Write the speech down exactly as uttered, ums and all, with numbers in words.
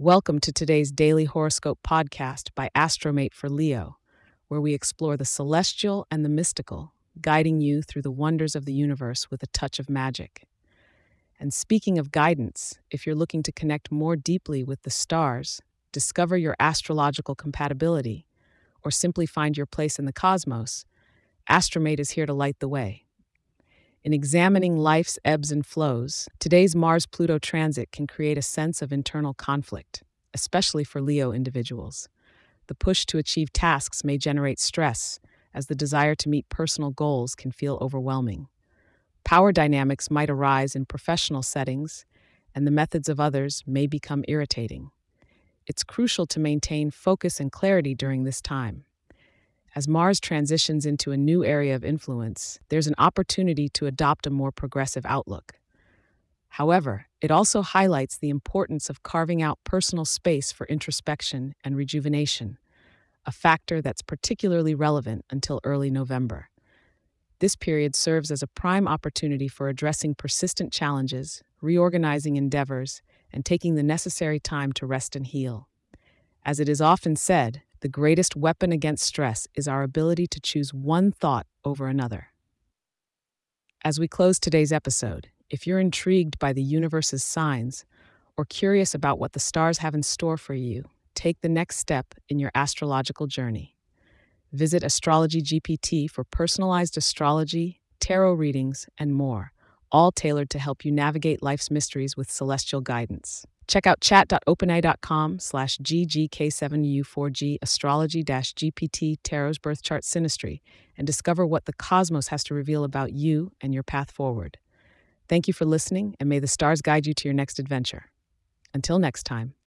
Welcome to today's daily horoscope podcast by Astromate for Leo, where we explore the celestial and the mystical, guiding you through the wonders of the universe with a touch of magic. And speaking of guidance, if you're looking to connect more deeply with the stars, discover your astrological compatibility, or simply find your place in the cosmos, Astromate is here to light the way. In examining life's ebbs and flows, today's Mars-Pluto transit can create a sense of internal conflict, especially for Leo individuals. The push to achieve tasks may generate stress, as the desire to meet personal goals can feel overwhelming. Power dynamics might arise in professional settings, and the methods of others may become irritating. It's crucial to maintain focus and clarity during this time. As Mars transitions into a new area of influence, there's an opportunity to adopt a more progressive outlook. However, it also highlights the importance of carving out personal space for introspection and rejuvenation, a factor that's particularly relevant until early November. This period serves as a prime opportunity for addressing persistent challenges, reorganizing endeavors, and taking the necessary time to rest and heal. As it is often said, the greatest weapon against stress is our ability to choose one thought over another. As we close today's episode, if you're intrigued by the universe's signs or curious about what the stars have in store for you, take the next step in your astrological journey. Visit Astrology G P T for personalized astrology, tarot readings, and more, all tailored to help you navigate life's mysteries with celestial guidance. Check out chat.openai.com slash GGK7U4G Astrology-G P T Tarot's Birth Chart Synastry and discover what the cosmos has to reveal about you and your path forward. Thank you for listening, and may the stars guide you to your next adventure. Until next time.